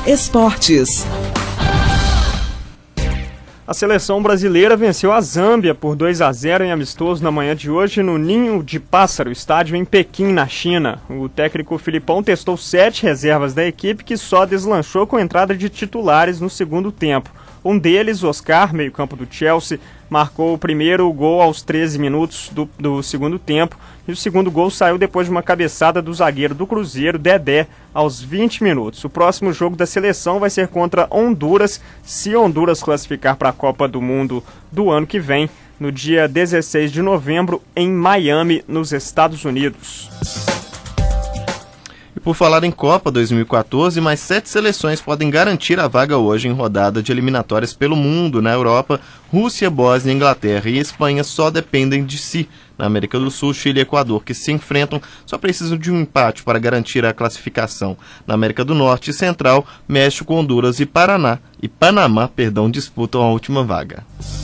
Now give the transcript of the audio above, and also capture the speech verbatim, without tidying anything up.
Esportes. A seleção brasileira venceu a Zâmbia por dois a zero em amistoso na manhã de hoje no Ninho de Pássaro, estádio em Pequim, na China. O técnico Filipão testou sete reservas da equipe, que só deslanchou com a entrada de titulares no segundo tempo. Um deles, Oscar, meio-campo do Chelsea, marcou o primeiro gol aos treze minutos do, do segundo tempo, e o segundo gol saiu depois de uma cabeçada do zagueiro do Cruzeiro, Dedé, aos vinte minutos. O próximo jogo da seleção vai ser contra Honduras, se Honduras classificar para a Copa do Mundo do ano que vem, no dia dezesseis de novembro, em Miami, nos Estados Unidos. Por falar em Copa dois mil e quatorze, mais sete seleções podem garantir a vaga hoje em rodada de eliminatórias pelo mundo. Na Europa, Rússia, Bósnia, Inglaterra e Espanha só dependem de si. Na América do Sul, Chile e Equador, que se enfrentam, só precisam de um empate para garantir a classificação. Na América do Norte e Central, México, Honduras e Paraná e Panamá, perdão, disputam a última vaga.